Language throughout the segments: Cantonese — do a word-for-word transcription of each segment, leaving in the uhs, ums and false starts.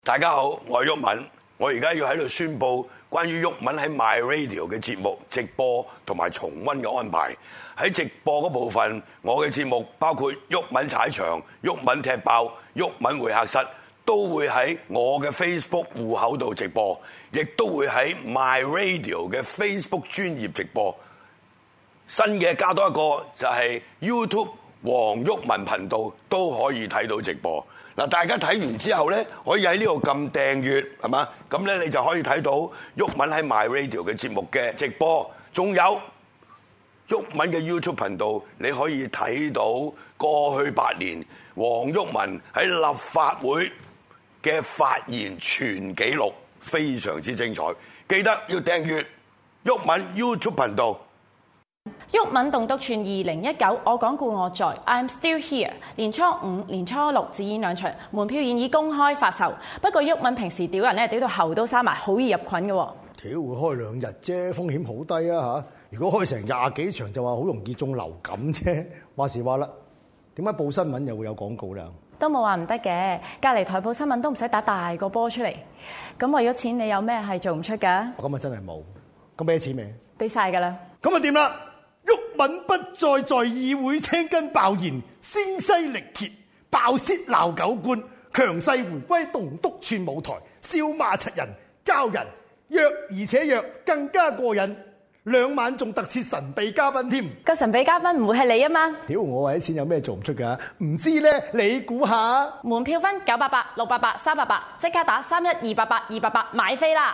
大家好，我係毓民，我而家要喺度宣佈關於毓民喺 My Radio 嘅節目直播同埋重溫嘅安排。喺直播嗰部分，我嘅節目包括毓民踩場、毓民踢爆、毓民會客室，都會喺我嘅 Facebook 戶口度直播，亦都會喺 My Radio 嘅 Facebook 專頁直播。新嘅加多一個就係 YouTube 黃毓民頻道都可以睇到直播。嗱，大家睇完之後咧，可以喺呢度撳訂閱，係嘛？咁咧你就可以睇到毓民喺 My Radio 嘅節目嘅直播，仲有毓民嘅 YouTube 頻道，你可以睇到過去八年黃毓民喺立法會嘅發言全紀錄，非常之精彩。記得要訂閱毓民 YouTube 頻道。 毓民棟篤串二零一九，我講故我在 ，I'm still here。年初五、年初六只演兩場，門票現已公開發售。不過毓民平時屌人咧，屌到喉都沙埋，好易入菌嘅。 屌會開兩日啫，風險好低啊嚇！如果開成廿幾場就話好容易中流感啫。話時話啦，點解報新聞又會有廣告咧？ 都冇話唔得嘅，隔離台報新聞都唔使打大個波出嚟。咁為咗錢，你有咩係做唔出㗎？ 我今日真係冇。咁俾咗錢未？ 俾晒㗎啦。咁啊掂啦！毓民不再在議會青筋爆現，聲嘶力竭，爆舌鬧狗官，強勢回歸棟篤串舞台，笑罵柒人，交人約而且約更加過癮。兩晚仲特設神秘嘉賓添， 個神秘嘉賓唔會係你啊嘛？ 屌我為啲錢有咩做唔出㗎？唔知咧，你估下？ 門票分九八八、六八八、三八八，即刻打三一二八八二八八買飛啦！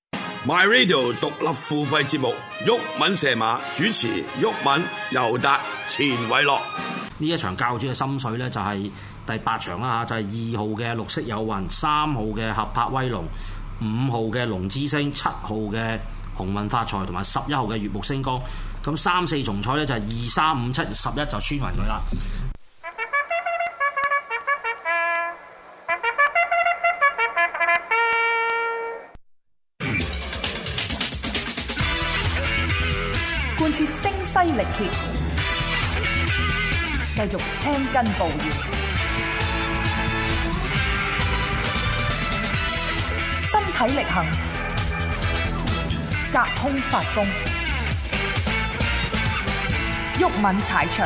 My Radio 獨立付費節目，毓民射馬主持，毓民、尤達、錢偉樂。 呢一場教主嘅心水咧，就係第八場啦嚇，就係二號嘅綠色有運，三號嘅合拍威龍，五號嘅龍之星，七號嘅鴻運發財，同埋十一號嘅月木星光。咁三四重彩咧就係二三五七十一就穿勻佢啦。 貫徹聲嘶力竭，繼續青筋暴現，身體力行，隔空發功，毓民踩場，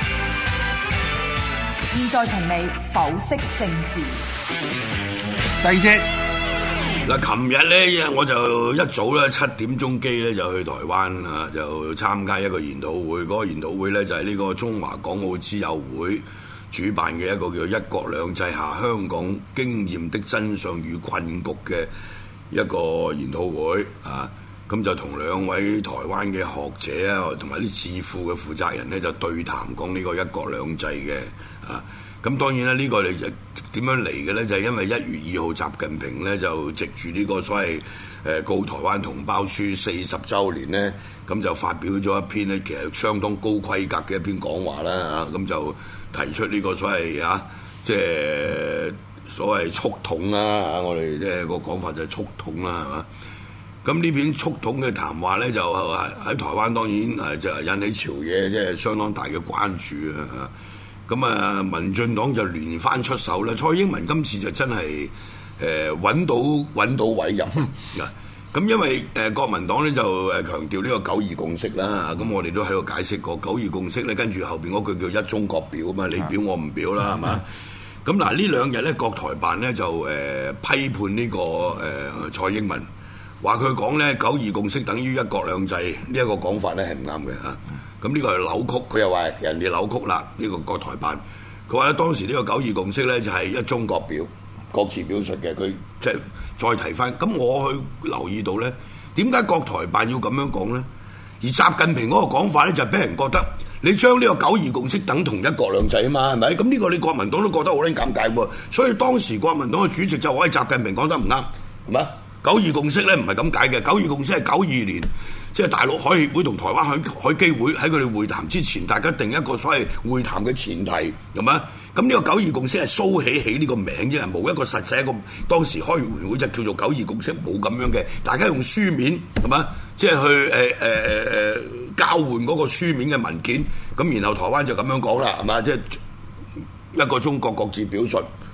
現在同你剖析政治。 第二隻。嗱，琴日咧，我就一早咧七點鐘機咧就去台灣啊，就參加一個研討會。嗰、那個研討會咧就係呢個中華港澳之友會主辦嘅一個叫一國兩制下香港經驗的真相與困局嘅一個研討會啊。咁就同兩位台灣嘅學者啊，同埋啲智庫嘅負責人咧就對談講呢個一國兩制嘅啊。咁當然啦，呢、這個你就點樣嚟嘅咧？就係、是、因為一月二號習近平咧就藉住呢個所謂誒告台灣同胞書四十週年咧，咁就發表咗一篇咧，其實相當高規格嘅一篇講話啦嚇，咁就提出呢個所謂啊，即係所謂促統啦嚇，我哋即係個講法就係促統啦，係嘛？咁呢篇促統嘅談話咧，就喺台灣當然誒就引起朝野即係相當大嘅關注啊！咁啊，民進黨就連番出手啦。蔡英文今次就真係誒揾到揾到委任啊！咁因為誒、呃、國民黨咧就誒強調呢個九二共識啦。咁我哋都喺度解釋過九二共識咧，跟住後邊嗰句叫一中各表啊嘛，你表我唔表啦，係嘛？咁嗱呢兩日咧，國台辦咧就誒、呃、批判呢、這個誒、呃、蔡英文，話佢講咧九二共識等於一國兩制呢一個講法咧係唔啱嘅嚇。咁呢個係扭曲，佢又話人哋扭曲啦。呢、這個國台辦，佢話咧當時呢個九二共識咧就係一中各表，各自表述嘅。佢即係再提翻。咁我去留意到咧，點解國台辦要咁樣講咧？而習近平嗰個講法咧就俾人覺得你將呢個九二共識等同一國兩制啊嘛，係咪？咁呢個你國民黨都覺得好撚尷尬喎。所以當時國民黨嘅主席就話：習近平講得唔啱，係咪？九二共識咧唔係咁解嘅，九二共識係九二年。即係大陸海協會同台灣海海基會喺佢哋會談之前，大家定一個所謂會談嘅前提，係嘛？咁呢個九二共識係蘇起起呢個名啫，冇一個實際一個當時開完會就叫做九二共識，冇咁樣嘅，大家用書面係嘛？即係去誒誒誒誒交換嗰個書面嘅文件，咁然後台灣就咁樣講啦，係嘛？即係一個中國各自表述，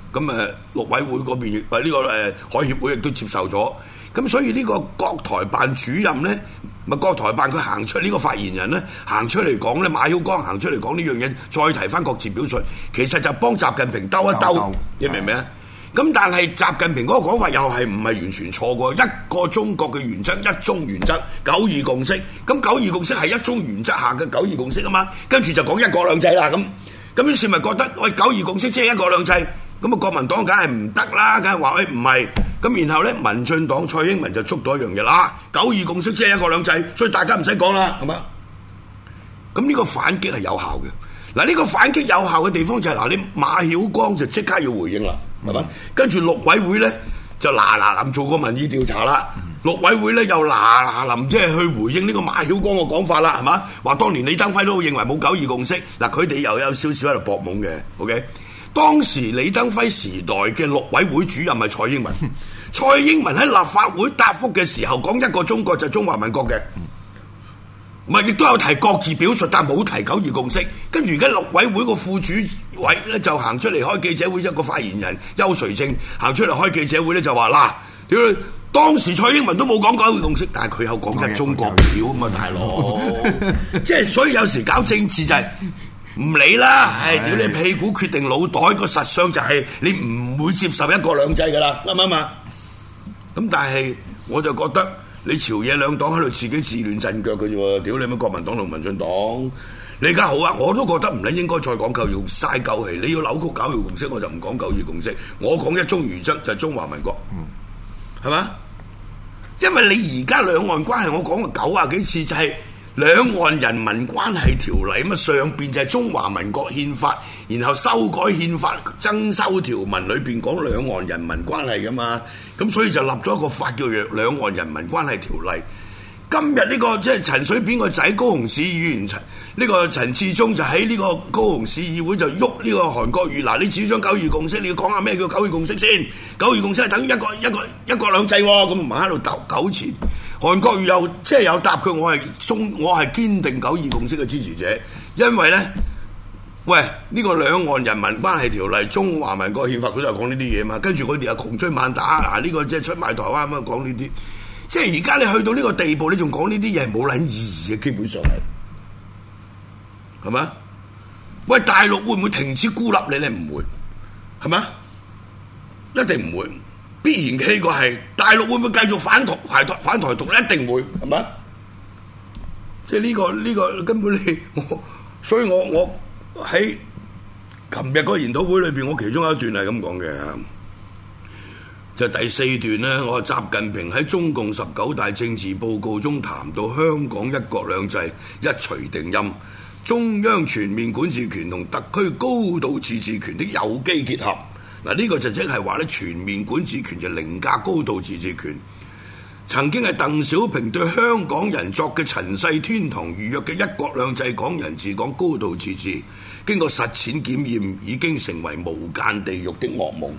咁誒陸委會嗰邊亦誒呢個誒海協會亦都接受咗。咁所以呢個國台辦主任咧，咪國台辦佢行出呢個發言人咧，行出嚟講咧，馬曉光行出嚟講呢樣嘢，再提翻各自表述，其實就幫習近平兜一兜，你明唔明啊？咁但係習近平嗰個講法又係唔係完全錯過？一個中國嘅原則，一中原則，九二共識。咁九二共識係一中原則下嘅九二共識啊嘛，跟住就講一國兩制啦咁。咁於是咪覺得喂九二共識即係一國兩制，咁啊國民黨梗係唔得啦，梗係話喂唔係。咁然後咧，民進黨蔡英文就捉到一樣嘢啦，九二共識即係一國兩制，所以大家唔使講啦，係嘛？咁呢個反擊係有效嘅。嗱，呢個反擊有效嘅地方就係、是、嗱，你馬曉光就即刻要回應啦，係嘛？跟住陸委會咧就嗱嗱臨做個民意調查啦，陸委會咧又嗱嗱臨即係去回應呢個馬曉光嘅講法啦，係嘛？話當年李登輝都認為冇九二共識，嗱佢哋又有少少喺度搏懵嘅 ，OK？當時李登輝時代嘅陸委會主任係蔡英文，蔡英文喺立法會答覆嘅時候講一個中國就係中華民國嘅，唔係亦都有提各自表述，但冇提九二共識。跟住而家陸委會個副主委咧就行出嚟開記者會，一個發言人邱垂正行出嚟開記者會咧就話嗱，屌你！當時蔡英文都冇講九二共識，但係佢有講一中國表啊嘛，大佬，即係所以有時搞政治就係、是。唔理啦，係屌你屁股決定腦袋，個實相就係你唔會接受一國兩制噶啦，啱唔啱啊？咁但係我就覺得你朝野兩黨喺度自己自亂陣腳嘅啫喎，屌你乜國民黨同民進黨，你而家好啊，我都覺得唔理應該再講九二共識，嘥鳩氣，你要扭曲九二共識，我就唔講九二共識，我講一中原則就係中華民國，係嘛、嗯？因為你而家兩岸關係，我講過九啊幾次就係、是。兩岸人民關係條例咁啊，上邊就係中華民國憲法，然後修改憲法增修條文裏邊講兩岸人民關係噶嘛，咁所以就立咗一個法叫做兩岸人民關係條例。今日呢、這個即係陳水扁個仔高雄市議員陳呢、這個陳志忠就喺呢個高雄市議會就喐呢個韓國瑜，嗱你主張九二共識，你要講下咩叫九二共識先？九二共識係等於一個一個一國兩制喎，咁唔係喺度鬥糾纏。韓國瑜又即係有答佢，我係中我係堅定九二共識嘅支持者，因為咧，喂呢、這個兩岸人民關係條例、中華民國憲法佢都係講呢啲嘢嘛，跟住佢哋又窮追猛打，嗱、這、呢個即係出賣台灣咁講呢啲，即係而家你去到呢個地步，你仲講呢啲嘢係冇撚意義嘅，基本上係，係咪？喂，大陸會唔會停止孤立你咧？唔會，係咪？一定唔會。必然嘅呢個係大陸會唔會繼續反台反台反台獨？一定會，係咪？即係呢個呢個根本你我，所以我我喺琴日嗰個研討會裏邊，我其中有一段係咁講嘅，就第四段咧，我話習近平喺中共十九大政治報告中談到香港一國兩制一錘定音，中央全面管治權同特區高度自治權的有機結合。嗱，呢個就即係話咧，全面管治權就凌駕高度自治權。曾經係鄧小平對香港人作嘅塵世天堂預約嘅一國兩制、港人治港、高度自治，經過實踐檢驗，已經成為無間地獄的噩夢。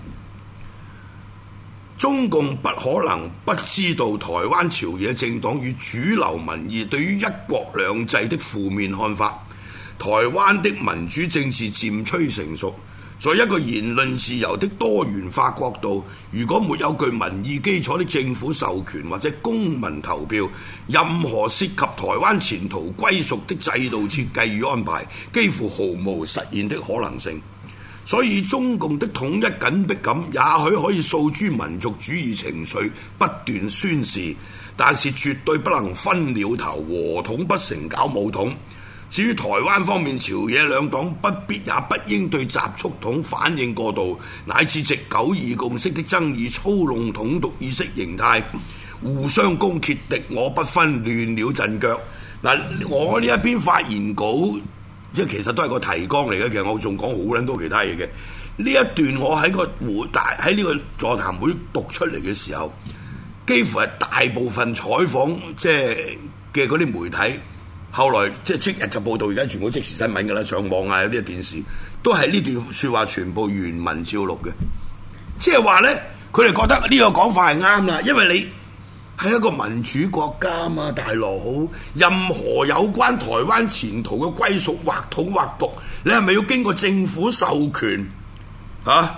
中共不可能不知道台灣朝野政黨與主流民意對於一國兩制的負面看法。台灣的民主政治漸趨成熟。在一個言論自由的多元化國度，如果沒有具民意基礎的政府授權或者公民投票，任何涉及台灣前途歸屬的制度設計與安排，幾乎毫無實現的可能性。所以中共的統一緊迫感也許可以訴諸民族主義情緒不斷宣示，但是絕對不能分了頭，和統不成搞武統。至於台灣方面，朝野兩黨不必也不應對習速統反應過度，乃至藉九二共識的爭議操弄統獨意識形態，互相攻訐，敵我不分，亂了陣腳。嗱，我呢一篇發言稿即係其實都係個提綱嚟嘅，其實我仲講好撚多其他嘢嘅。呢一段我喺個會大喺呢個座談會讀出嚟嘅時候，幾乎係大部分採訪即係嘅嗰啲媒體。後來即係即日就報道，而家全部即時新聞㗎啦，上網啊，有啲電視都係呢段説話全部原文照錄嘅。即係話咧，佢哋覺得呢個講法係啱啦，因為你係一個民主國家嘛，大佬。任何有關台灣前途嘅歸屬或統或獨，你係咪要經過政府授權啊？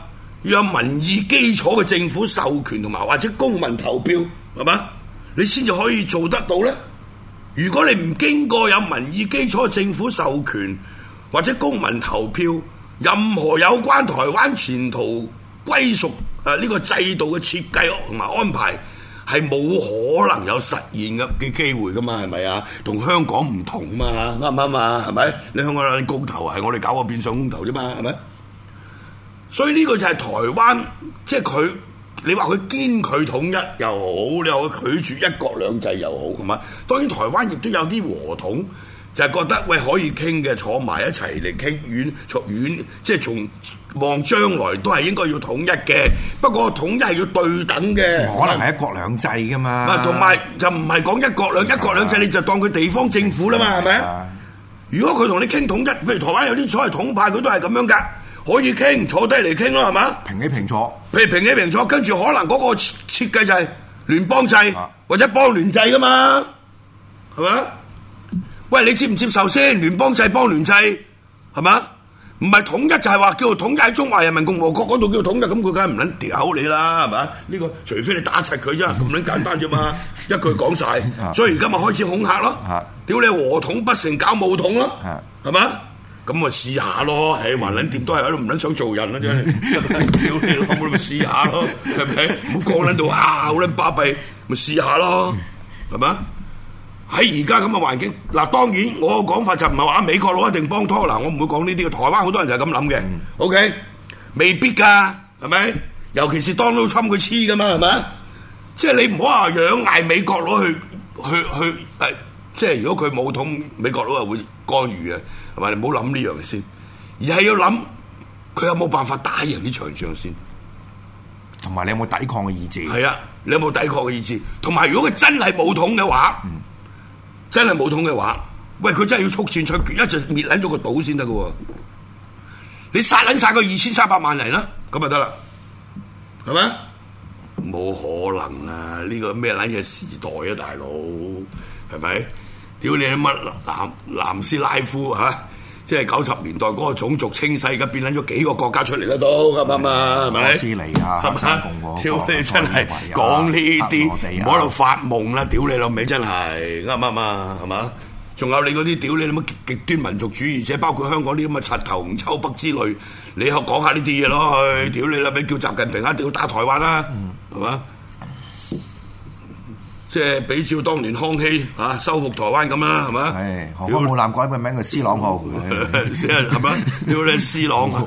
要有民意基礎嘅政府授權同埋或者公民投票，係嘛？你先至可以做得到咧。如果你唔經過有民意基礎嘅政府授權或者公民投票，任何有關台灣前途歸屬誒呢個制度嘅設計同埋安排，係冇可能有實現嘅嘅機會噶嘛？係咪啊？同香港唔同嘛？啱唔啱啊？係咪？你香港有公投係我哋搞個變相公投啫嘛？係咪？所以呢個就係台灣，即係佢。你話佢堅拒統一又好，你話佢拒絕一國兩制又好，係嘛？當然台灣亦都有啲和統，就係覺得喂可以傾嘅，坐埋一齊嚟傾，遠從遠即係從望將來都係應該要統一嘅。不過統一係要對等嘅， 可能係一國兩制噶嘛。 啊，同埋就唔係講一國兩一國兩制，你就當佢地方政府啦嘛，係咪？如果佢同你傾統一，譬如台灣有啲所謂統派，佢都係咁樣㗎。可以傾，坐低嚟傾咯，係嘛？ 平起平坐， 譬如平起平坐，跟住可能嗰個設設計就係聯邦制、啊、或者邦聯制噶嘛，係嘛？喂，你接唔接受先？聯邦制、邦聯制係嘛？唔係統一就係話叫做統一喺中華人民共和國嗰度叫統一，咁佢梗係唔撚屌你啦，係嘛？呢、呢個除非你打柒佢啫，咁撚簡單啫嘛，一句講晒。所以而家咪開始恐嚇咯，屌你和統不成搞武統咯，係嘛？咁咪試下咯，唉，橫撚掂都係喺度唔撚想做人啦，真係，屌你老母，咪試下咯，係咪？唔好講撚到啊，好撚巴閉，咪試下咯，係咪？喺而家咁嘅環境，嗱當然我個講法就唔係話美國佬一定幫拖，嗱我唔會講呢啲嘅，台灣好多人就係咁諗嘅 ，OK， 未必㗎，係咪？尤其是 Donald Trump佢黐㗎嘛，係咪？即係你唔好話仰賴美國佬去去去誒，即係如果佢冇統，美國佬係會干預嘅。係咪？你唔好諗呢樣嘅先，而係要諗佢有冇辦法打贏呢場仗先， 同埋你有冇抵抗嘅意志？ 係啊，你有冇抵抗嘅意志？同埋如果佢真係冇統嘅話，嗯、真係冇統嘅話，喂，佢真係要速戰速決，一就滅撚咗個島先得㗎喎。你殺撚晒個二千三百萬人啦，咁就得啦，係咪？冇可能啊！呢、呢個咩撚嘢時代啊，大佬，係咪？屌你乜南南斯拉夫嚇、啊，即係九十年代嗰個種族清洗，而家變撚咗幾個國家出嚟啦都，啱唔啱啊？係咪？波斯尼亞、黑山共和國，屌你真係講呢啲，唔好喺度發夢啦！屌你老味真係啱唔啱啊？係嘛？仲有你嗰啲屌你乜極端民族主義者，包括香港啲咁嘅柒頭吳秋北之類，你學講下呢啲嘢咯，去屌你啦！俾叫習近平一定要打台灣啦，係嘛？即係比照當年康熙嚇、啊、收復台灣咁啦，係咪？ 係航空母艦改個名叫斯朗號， 係咪？屌你斯朗，唔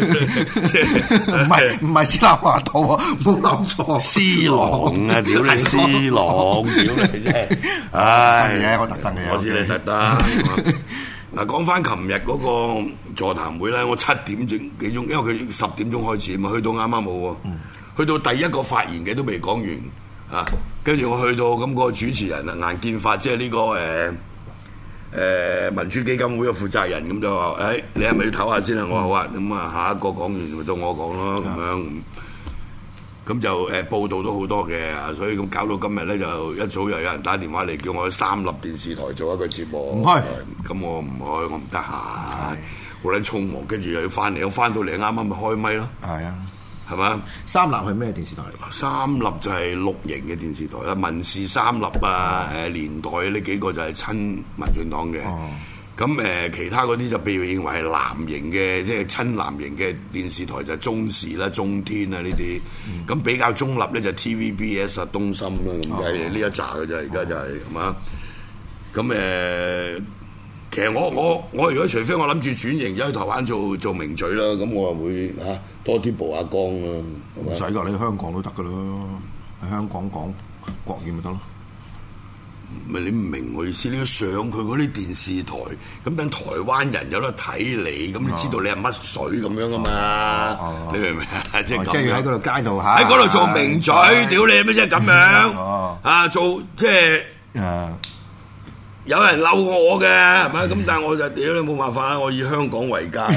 係唔係斯朗華道啊！冇諗錯， 斯朗啊！屌你斯朗，屌你真係，唉！ 我特登嘅， 我知你特登。嗱，講翻琴日嗰個座談會咧，我七點鐘幾鐘，因為佢十點鐘開始嘛，去到啱啱好喎，去到第一個發言嘅都未講完。啊！跟住我去到咁、嗰個主持人啊，顏建發即係呢、呢個誒誒、呃、民主基金會嘅負責人，咁就話：誒、哎，你係咪要唞下先啊？我話好啊，咁啊下一個講完咪到我講咯，咁、嗯、樣。咁就誒、呃、報道都好多嘅，所以咁搞到今日咧就一早又有人打電話嚟叫我去三立電視台做一個節目。唔開，咁我唔開，我唔得閒，好撚匆忙，跟住又要翻嚟，我翻到嚟啱啱咪開咪咯。係啊。係嘛？ 三立係咩電視台嚟？ 三立就係綠營嘅電視台啊，民視三立啊，誒、哦、年代呢幾個就係親民進黨嘅。咁誒、哦、其他嗰啲就被認為係藍營嘅，即係親藍營嘅電視台就係中視啦、中天啊呢啲。咁、嗯、比較中立咧就 T V B S 啊、東森啦，咁就係呢一紮嘅啫。而家就係係嘛？咁誒。呃其實我我我如果除非我諗住轉型咗去台灣做做名嘴啦，咁我就會嚇、啊、多啲曝下光啦。 唔使㗎，你去香港都得㗎咯，喺香港講國語咪得咯。 咪你唔明我意思？你要上佢嗰啲電視台，咁等台灣人有得睇你，咁你知道你係乜水咁樣㗎嘛？哦哦、你明唔明啊？即係即係要喺嗰度街度嚇， 喺嗰度做名嘴，屌你咩啫咁樣？哦、啊，做即係。嗯有人嬲我嘅係咪？咁但係我就屌你冇辦法啦！我以香港為家。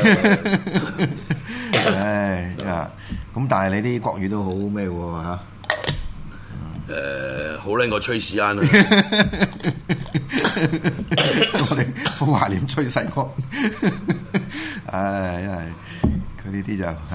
唉啊！咁但係你啲國語都好咩喎嚇？ 誒，好撚過崔世安啦！ 我哋好懷念崔世安。唉，因為佢呢啲就嚇。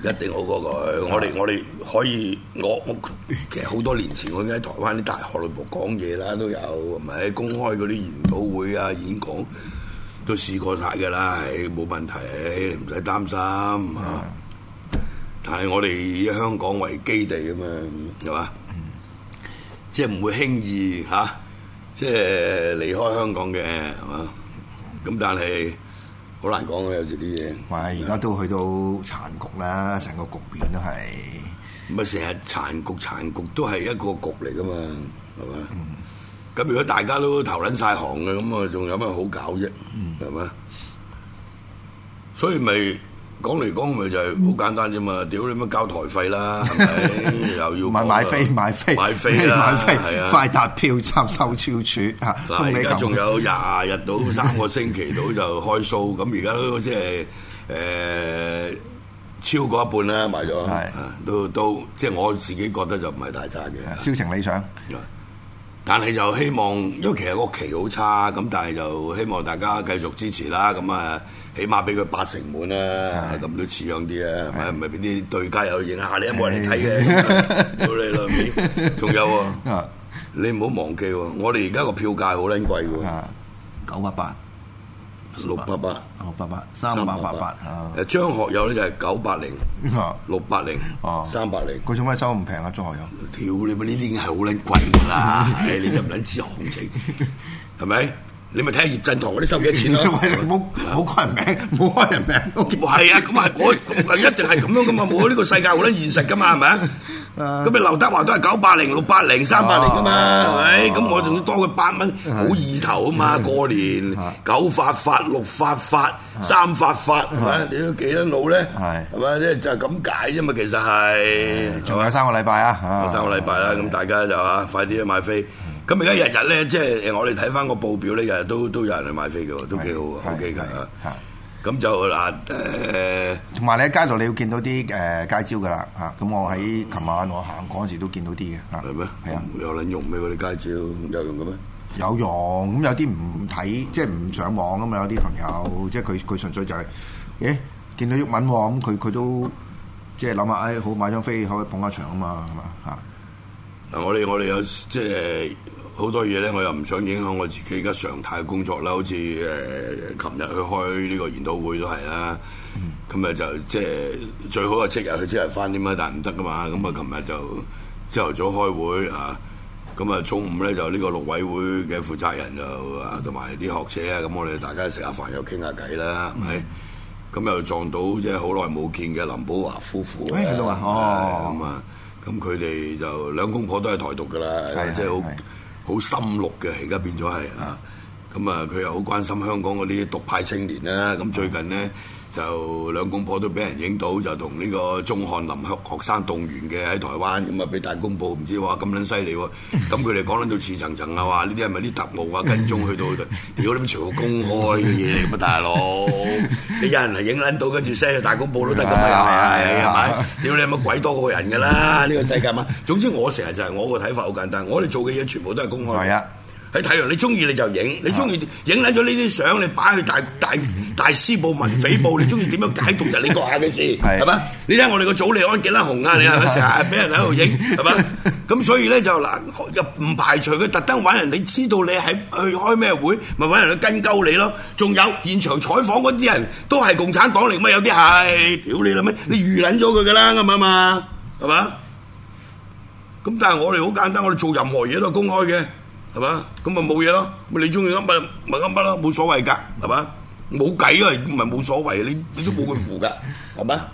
一定好過佢。我哋我哋可以，我我其實好多年前我已經喺台灣啲大學裏邊講嘢啦，都有係咪公開嗰啲研討會啊、演講都試過晒㗎啦，係冇問題，你唔使擔心嚇。但係我哋以香港為基地啊嘛，係嘛？即係唔會輕易嚇、啊，即係離開香港嘅係嘛？咁但係好難講嘅，有時啲嘢。 喂，而家都去到殘局啦，成個局面都係。 咁啊，成日殘局殘局都係一個局嚟噶嘛，係嘛？咁、嗯、如果大家都投撚晒行嘅，咁啊，仲有咩好搞啫？係嘛、嗯？所以咪。講嚟講咪就係好簡單啫嘛！屌你乜交台費啦，係咪又要買買飛買飛買飛啦， 買飛係啊！ 快達票站收超處嚇， 嗱而家仲有廿日到三個星期到就開 show，咁而家都即係誒超過一半啦，賣咗，係都都即係我自己覺得就唔係太差嘅， 銷情理想。 但係就希望，因為其實個期好差，咁但係就希望大家繼續支持啦。咁啊，起碼俾佢八成滿啦，咁都似樣啲啊，係咪？唔係俾啲對家有影下你都冇人嚟睇嘅，屌你老味！仲有喎，你唔好忘記喎，我哋而家個票價好撚貴喎， 九百八。 六百八， 六百八，三百八八啊！ 誒張學友咧就係九百零，六百零，三百零。 佢做咩收咁平啊？張學友？ 屌你咪呢啲已經係好撚貴㗎啦！誒你就唔撚知行情，係咪？你咪睇下葉振棠嗰啲收幾多錢咯？ 喂，你冇冇開人名，冇開人名。 係啊，咁啊，嗰一定係咁樣噶嘛，冇呢個世界好撚現實噶嘛，係咪啊？咁你劉德華都係九百零、六百零、三百零噶嘛，係咪？咁我仲要多佢八蚊，好意頭啊嘛！過年九發發、六發發、三發發，係咪？你都幾多腦咧？係係咪？即係就係咁解啫嘛，其實係。 仲有三個禮拜啊！ 三個禮拜啦，咁大家就啊，快啲去買飛。咁而家日日咧，即係我哋睇翻個報表咧，日日都都有人去買飛嘅喎，都幾好，OK 㗎嚇。咁就嗱誒， 同埋你喺街度你要見到啲誒街招㗎啦嚇。咁我喺琴晚我行嗰陣時都見到啲嘅嚇。係咩？係啊， 有撚用咩嗰啲街招？有用嘅咩？ 有用。咁有啲唔睇，即係唔上網咁嘛。有啲朋友即係佢佢純粹就係，誒見到鬱文喎，咁佢佢都即係諗下，誒好買張飛可以捧下場啊嘛，係嘛嚇。 嗱，我哋我哋有即係。好多嘢咧，我又唔想影響我自己而家常態嘅工作啦。好似誒，琴、呃、日去開呢個研討會都係啦。咁啊、嗯、就即係最好係即日去即日翻啲嘛，但係唔得噶嘛。咁啊，琴日就朝頭早開會啊，咁啊中午咧就呢個陸委會嘅負責人就啊同埋啲學者啊，咁我哋大家食下飯又傾下偈啦，係咪、嗯？咁又撞到即係好耐冇見嘅林寶華夫婦。 喺度啊！哦， 咁啊，咁佢哋就兩公婆都係台獨噶啦，即係好。好深綠嘅，而家變咗係啊！咁啊，佢又好關心香港嗰啲獨派青年啦。咁最近呢，就兩公婆都俾人影到，就同呢個鍾翰林學學生動員嘅喺台灣，咁啊俾大公報唔知話咁撚犀利喎。咁佢哋講撚到似層層啊，話呢啲係咪啲特務啊跟蹤去到？屌你全部公開嘅嘢嚟㗎嘛，大佬！你有人嚟影撚到，跟住 send 去大公報都得㗎嘛，係係咪？屌你有乜鬼多過人㗎啦？呢個世界嘛。總之我成日就係我個睇法好簡單，我哋做嘅嘢全部都係公開。係啊。喺太陽，你中意你就影，你中意影撚咗呢啲相，你擺去大大大師報、文匪報，你中意點樣解讀就你閣下嘅事，係嘛？你睇我哋個祖利安幾撚紅啊！你係咪成日俾人喺度影，係嘛？咁所以咧就嗱，又唔排除佢特登揾人，你知道你喺去開咩會，咪揾人去跟鳩你咯。仲有現場採訪嗰啲人都係共產黨嚟嘛？有啲係，屌你啦咩？你預撚咗佢噶啦，啱唔啱啊？係嘛？咁但係我哋好簡單，我哋做任何嘢都係公開嘅。係嘛？咁咪冇嘢咯。咪你中意噏乜咪噏乜咯，冇所謂㗎。係嘛？冇計啊，唔係冇所謂。你你都冇佢符㗎，係嘛？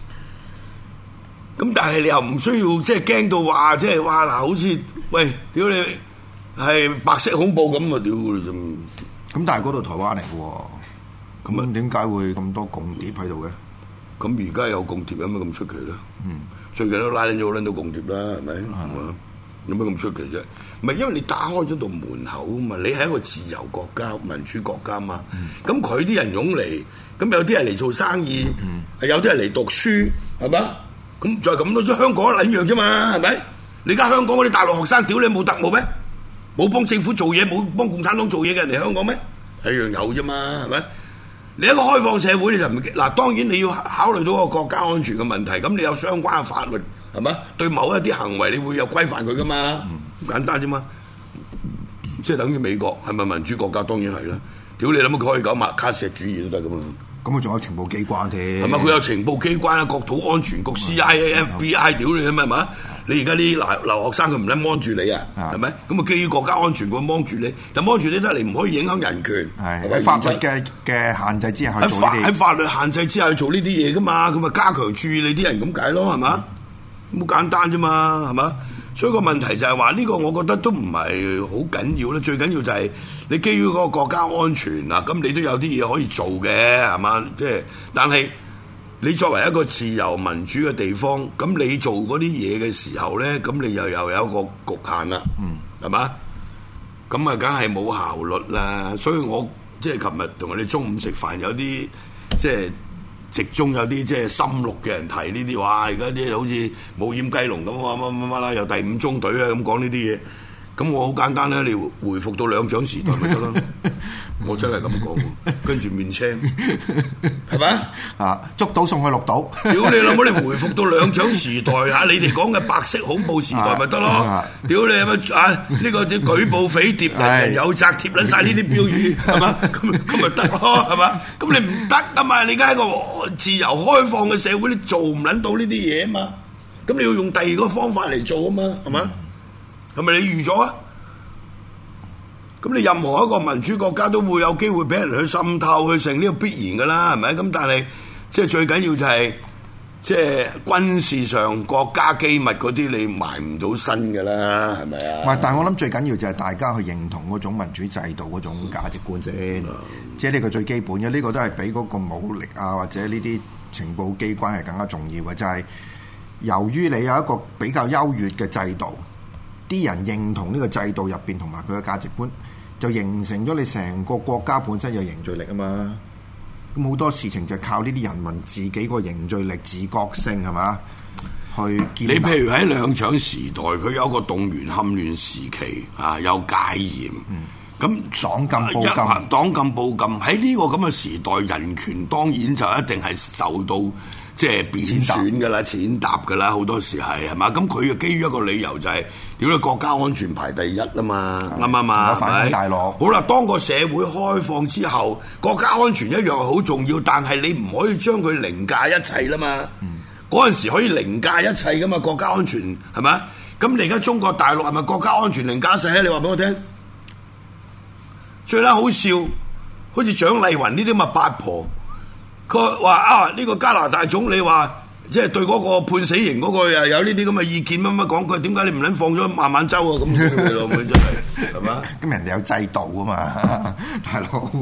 咁但係你又唔需要即係驚到話即係話嗱，好似喂屌你係白色恐怖咁啊！屌你咁。 咁但係嗰度台灣嚟嘅喎，咁點解會咁多共諜喺度嘅？ 咁而家有共諜有咩咁出奇咧？嗯，最近都拉撚咗好撚到共諜啦，係咪？係嘛？有咩咁出奇啫？唔係因為你打開咗道門口啊嘛，你係一個自由國家、民主國家嘛。咁佢啲人湧嚟，咁有啲人嚟做生意，嗯、有啲人嚟讀書，係嘛？咁就係咁咯，即香港一樣啫嘛，係咪？你而家香港嗰啲大陸學生屌你冇特務咩？冇幫政府做嘢，冇幫共產黨做嘢嘅人嚟香港咩？一樣有啫嘛，係咪？ 你一個開放社會你就唔嗱，當然你要考慮到個國家安全嘅問題，咁你有相關嘅法律係咪？對某一啲行為你會有規範佢噶嘛？咁、嗯、簡單啫嘛，即係等於美國係咪民主國家？當然係啦。屌你諗佢可以搞馬卡錫主義都得噶嘛？咁佢仲有情報機關添， 係咪？佢有情報機關啊，國土安全局 C I A、F B I， 屌你係咪嘛？你而家啲留留學生佢唔撚幫住你啊，係咪？咁啊基於國家安全佢幫住你，但幫住你得嚟唔可以影響人權。 係喺法律嘅嘅限制之下去做呢啲。 喺法律限制之下去做呢啲嘢噶嘛，咁咪加強注意你啲人咁解咯，係嘛？好、嗯、簡單啫嘛，係嘛？所以個問題就係話呢個，我覺得都唔係好緊要啦。最緊要就係你基於嗰個國家安全啊，咁你都有啲嘢可以做嘅，係嘛？即係，但係你作為一個自由民主嘅地方，咁你做嗰啲嘢嘅時候咧，咁你又又有一個局限啦，嗯，係嘛？咁啊，梗係冇效率啦。所以我即係琴日同我哋中午食飯，有啲即係。直中有啲即係深綠嘅人提呢啲，哇！而家啲好似冇掩雞籠咁，乜乜乜乜啦，又第五中隊啊咁講呢啲嘢，咁我好簡單咧，你回復到兩蔣時代咪得咯？我真係咁講，跟住面青，係咪啊？捉到送去綠島， 屌你老母！你回復到兩蔣時代嚇，你哋講嘅白色恐怖時代咪得咯？屌你乜啊？呢個啲舉報匪諜，人人有責，貼撚晒呢啲標語係嘛？咁咁咪得咯係嘛？咁你唔得啊嘛？你而家一個自由開放嘅社會，你做唔撚到呢啲嘢啊嘛？咁你要用第二個方法嚟做啊嘛？係嘛？係咪你預咗啊？咁你任何一個民主國家都會有機會俾人去滲透去成，呢個必然噶啦，係咪？咁但係即係最緊要就係、是、即係軍事上國家機密嗰啲，你埋唔到身噶啦，係咪啊？ 唔係，但係我諗最緊要就係大家去認同嗰種民主制度嗰種價值觀先，嗯、即係呢個最基本嘅。呢、這個都係比嗰個武力啊或者呢啲情報機關係更加重要嘅，就係、是、由於你有一個比較優越嘅制度，啲人認同呢個制度入邊同埋佢嘅價值觀。就形成咗你成個國家本身有凝聚力啊嘛，咁好多事情就靠呢啲人民自己個凝聚力、自覺性係嘛，去建立。你譬如喺兩蔣時代，佢有一個動員戡亂時期啊，有戒嚴，咁、嗯、 黨禁報禁， 黨禁報禁喺呢個咁嘅時代，人權當然就一定係受到即係貶損㗎啦、踐踏㗎啦，好多時係係嘛？咁佢又基於一個理由就係、是，屌你國家安全排第一啊嘛，啱唔啱啊？ 反攻大陸。 好啦，當個社會開放之後，國家安全一樣係好重要，但係你唔可以將佢凌駕一切啦嘛。嗰陣、嗯、時可以凌駕一切噶嘛，國家安全係咪？咁你而家中國大陸係咪國家安全凌駕一切？你話俾我聽。最啦好笑，好似蔣麗芸呢啲咁嘅八婆。佢話啊，呢、這個加拿大總理話，即係對嗰個判死刑嗰個又有呢啲咁嘅意見，乜乜講佢點解你唔撚放咗孟晚舟啊？咁佢老妹真係係嘛？ 咁人哋有制度啊嘛，大佬。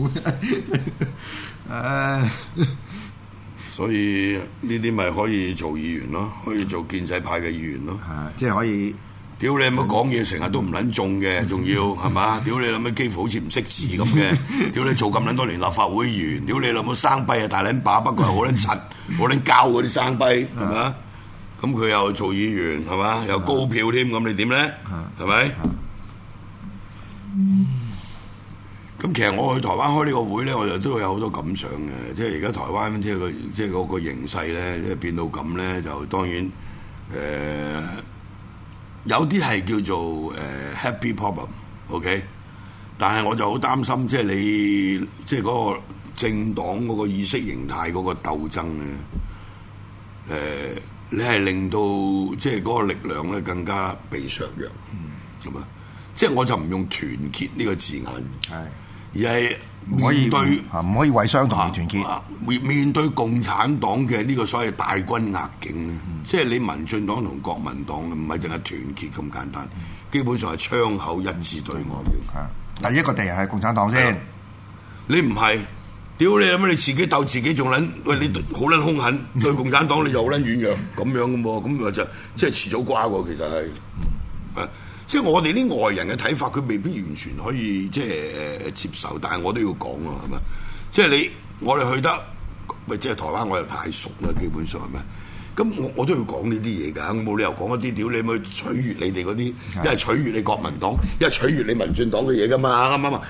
唉，所以呢啲咪可以做議員咯，可以做建制派嘅議員咯。 係，即係可以。 屌你乜講嘢成日都唔撚中嘅，仲要係嘛？屌你諗乜幾乎好似唔識字咁嘅？屌你做咁撚多年立法會議員，屌你諗乜生跛啊大撚把，不過係好撚柒，好撚膠嗰啲生跛係嘛？咁佢又做議員係嘛？又高票添，咁你點咧？係咪？咁其實我去台灣開呢個會咧，我就都有好多感想嘅。即係而家台灣即係個即係嗰個形勢咧，即係變到咁咧，就當然誒。呃有啲係叫做誒、uh, happy problem，OK，、okay? 但係我就好擔心，即係你即係嗰個政黨嗰個意識形態嗰個鬥爭咧，誒、uh, 你係令到即係嗰個力量咧更加被削弱，係嘛、嗯？即係我就唔用團結呢個字眼，係是而係面對唔可以為相同而團結，面、 啊、面對共產黨嘅呢個所謂大軍壓境咧，嗯、即係你民進黨同國民黨唔係淨係團結咁簡單，嗯、基本上係槍口一致對外嘅。 第一個敵人係共產黨先， 你唔係，屌你諗乜？你自己鬥自己仲撚，喂你好撚兇狠，對共產黨你又好撚軟弱，咁樣嘅喎，咁咪就即係遲早瓜喎，其實係，嗯、啊。即係我哋啲外人嘅睇法，佢未必完全可以即係誒接受，但係我都要講咯，係咪？即係你我哋去得，喂，即係台灣我又太熟啦，基本上係咪？咁我我都要講呢啲嘢㗎，冇理由講一啲屌你咪取悅你哋嗰啲，一係取悅你國民黨，一係取悅你民進黨嘅嘢㗎嘛，啱唔啱啊？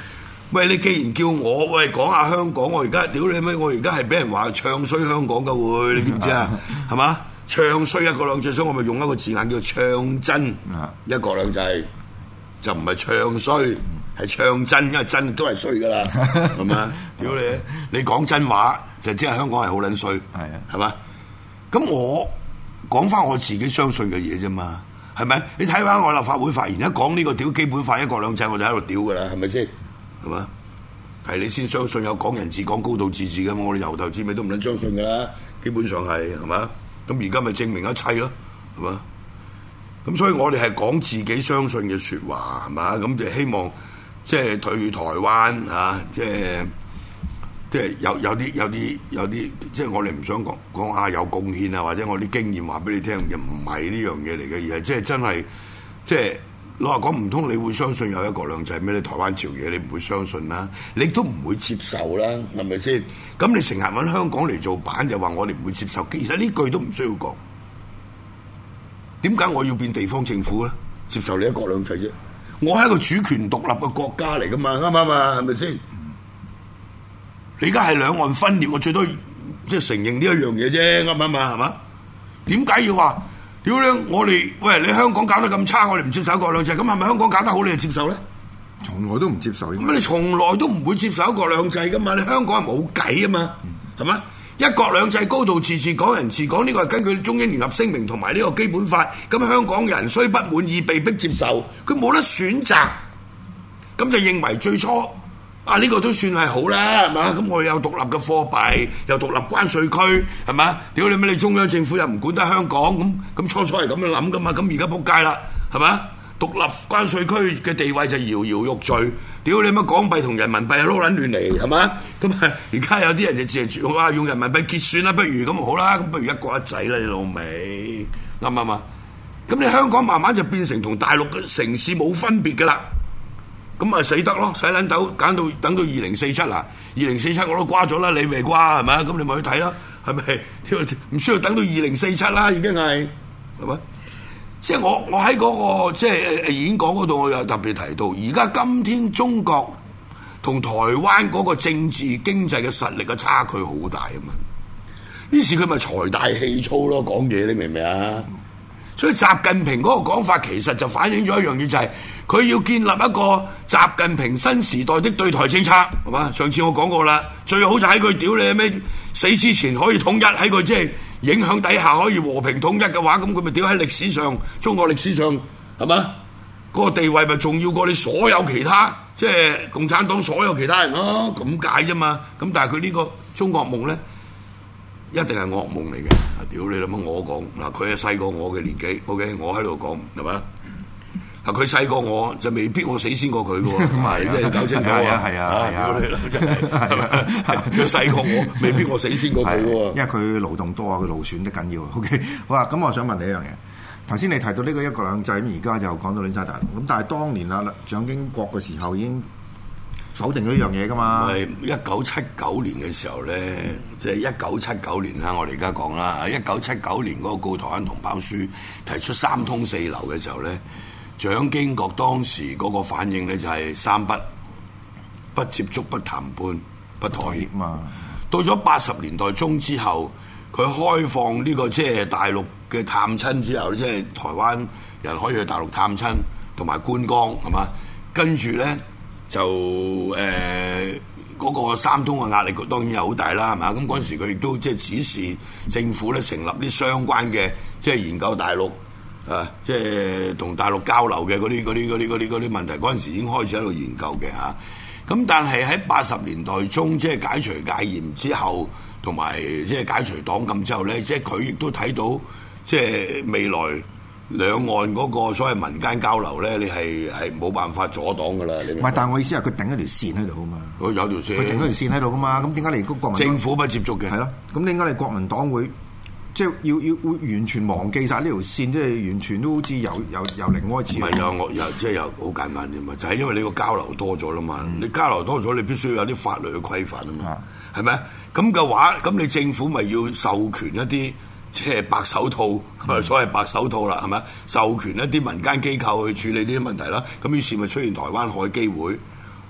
喂，你既然叫我喂講下香港，我而家屌你咩？我而家係俾人話唱衰香港噶會，你知唔知啊？係嘛？唱衰一國兩制，所以我咪用一個字眼叫唱真一國兩制，就唔係唱衰，係唱真，因為真都係衰噶啦，係嘛？屌你！你講真話就即係香港係好撚衰，係啊，係嘛？咁我講翻我自己相信嘅嘢啫嘛，係咪？你睇翻我立法會發言，一講呢個屌基本法一國兩制，我就喺度屌噶啦，係咪先？係嘛？係你先相信有港人治港、高度自治嘅，我哋由頭至尾都唔撚相信噶啦，基本上係係嘛？咁而家咪證明一切咯，係嘛？咁所以我哋係講自己相信嘅説話，係嘛？咁就希望即係對台灣嚇、啊，即係即係有有啲有啲有啲，即係我哋唔想講講下有貢獻啊，或者我啲經驗話俾你聽，又唔係呢樣嘢嚟嘅，而係即係真係即係。老實講，唔通你會相信有一國兩制咩？你台灣朝野你唔會相信啦，你都唔會接受啦，係咪先？咁你成日揾香港嚟做板，就話我哋唔會接受。其實呢句都唔需要講。點解我要變地方政府咧？接受你一國兩制啫？我係一個主權獨立嘅國家嚟噶嘛，啱唔啱啊？係咪先？你而家係兩岸分裂，我最多即係承認呢一樣嘢啫，啱唔啱啊？係嘛？點解要話？屌咧！我哋喂，你香港搞得咁差，我哋唔接受一國兩制，咁係咪香港搞得好你就接受咧？ 從來都唔接受。 咁你從來都唔會接受一國兩制噶嘛？你香港係冇計啊嘛，係嘛、嗯？一國兩制、高度自治、港人治港，呢個係根據中英聯合聲明同埋呢個基本法。咁香港人雖不滿意，被逼接受，佢冇得選擇，咁就認為最初。啊！呢、這個都算係好啦，係嘛？咁我哋有獨立嘅貨幣，有獨立關稅區，係嘛？屌你咩？你中央政府又唔管得香港，咁咁初初係咁樣諗噶嘛？咁而家仆街啦，係嘛？獨立關稅區嘅地位就搖搖欲墜，屌你乜港幣同人民幣係撈撚亂嚟，係嘛？咁啊，而家有啲人就自然住話用人民幣結算啦，不如咁好啦，咁不如一國一制啦，你老味啱唔啱啊？咁你香港慢慢就變成同大陸嘅城市冇分別噶啦。咁咪死得咯，使撚豆揀到等到二零四七啦，二零四七我都瓜咗啦，你未瓜係咪啊？咁你咪去睇啦，係咪？唔需要等到二零四七啦，已經係係咪？即係我我喺嗰、嗰個即係演講嗰度，我有特別提到，而家今天中國同台灣嗰個政治經濟嘅實力嘅差距好大啊嘛，於是佢咪財大氣粗咯，講嘢你明唔明啊？所以習近平嗰個講法其實就反映咗一樣嘢，就係、是、佢要建立一個習近平新時代的對台政策，係嘛？上次我講過啦，最好就喺佢屌你咩死之前可以統一，喺佢即係影響底下可以和平統一嘅話，咁佢咪屌喺歷史上中國歷史上係嘛？嗰、那個地位咪重要過你所有其他即係、就是、共產黨所有其他人咯，咁解啫嘛。咁但係佢呢個中國夢咧，一定係噩夢嚟嘅。屌你諗乜？我講嗱，佢係細過我嘅年紀 ，OK， 我喺度講係嘛？嗱，佢細過我就未必我死先過佢嘅喎，咁係即係搞清楚啊！係啊係啊，佢細過我，未必我死先過佢喎。 因為佢勞動多啊，佢勞損得緊要。OK， 好啊，咁我想問你一樣嘢。頭先你提到呢個一國兩制，咁而家就講到亂晒大龍。咁但係當年啊，蔣經國嘅時候已經否定咗呢樣嘢噶嘛？ 係一九七九年嘅時候咧，即係一九七九年啦，我哋而家講啦。一九七九年嗰個告台灣同胞書提出三通四流嘅時候咧，蔣經國當時嗰個反應咧就係三不：不接觸、不談判、不妥協嘛。到咗八十年代中之後，佢開放呢個即係大陸嘅探親之後，即係台灣人可以去大陸探親同埋觀光係嘛？跟住咧。就誒嗰、呃那個三通嘅壓力當然又好大啦，係嘛？咁嗰陣時佢亦都即係指示政府咧成立啲相關嘅即係研究大陸啊，即係同大陸交流嘅嗰啲嗰啲嗰啲嗰啲嗰啲問題，嗰陣時已經開始喺度研究嘅嚇。咁、啊、但係喺八十年代中，即係解除戒嚴之後，同埋即係解除黨禁之後咧，即係佢亦都睇到即係未來。兩岸嗰個所謂民間交流咧，你係係冇辦法阻擋噶啦。你唔係， 但係我意思係佢頂一條線喺度啊嘛。 佢有條線， 佢頂一條線喺度噶嘛。咁點解你個國民政府不接觸嘅？ 係咯。咁點解你國民黨會即係要要會完全忘記晒呢條線，即係完全都好似由由由零開始？唔係有我有即係又好簡單啫嘛，就係、是、因為你個交流多咗啦嘛。嗯、你交流多咗，你必須要有啲法律嘅規範啊嘛。係咪、嗯？咁嘅話，咁你政府咪要授權一啲？即係白手套，係所謂白手套啦，係咪？授權一啲民間機構去處理呢啲問題啦。咁於是咪出現台灣海基會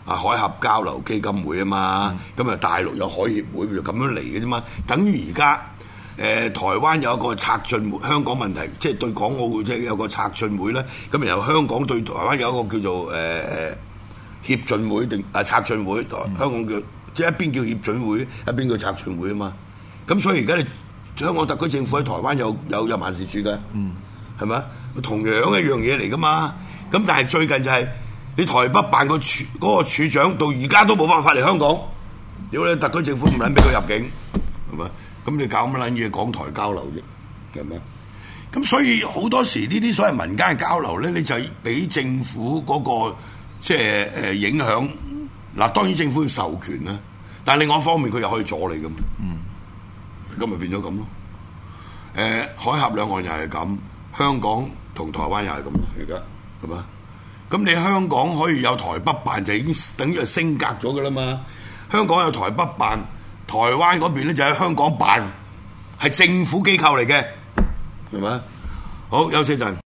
啊海峽交流基金會啊嘛，咁啊、嗯、大陸有海協會就咁樣嚟嘅啫嘛，等於而家誒台灣有一個策進會，香港問題即係、就是、對港澳即係有個策進會咧，咁然後香港對台灣有一個叫做誒誒、呃、協進會定啊策進會，嗯、香港叫即係一邊叫協進會，一邊叫策進會啊嘛，咁所以而家你香港特區政府喺台灣有有有辦事處嘅，嗯，係咪？同樣一樣嘢嚟噶嘛，咁但係最近就係、是、你台北辦個處嗰個處長到而家都冇辦法嚟香港，如果你特區政府唔撚俾佢入境，係咪？咁你搞乜撚嘢港台交流啫，係咪？咁所以好多時呢啲所謂民間嘅交流咧，你就俾政府嗰、那個即係誒影響。嗱，當然政府要授權啦，但係另外一方面佢又可以阻你噶嘛。嗯，咁咪變咗咁咯。誒、呃，海峽兩岸又係咁，香港同台灣又係咁咯。而家係嘛？咁你香港可以有台北辦，就已經等於係升格咗噶啦嘛。香港有台北辦，台灣嗰邊咧就喺香港辦，係政府機構嚟嘅，係咪？好，休息陣。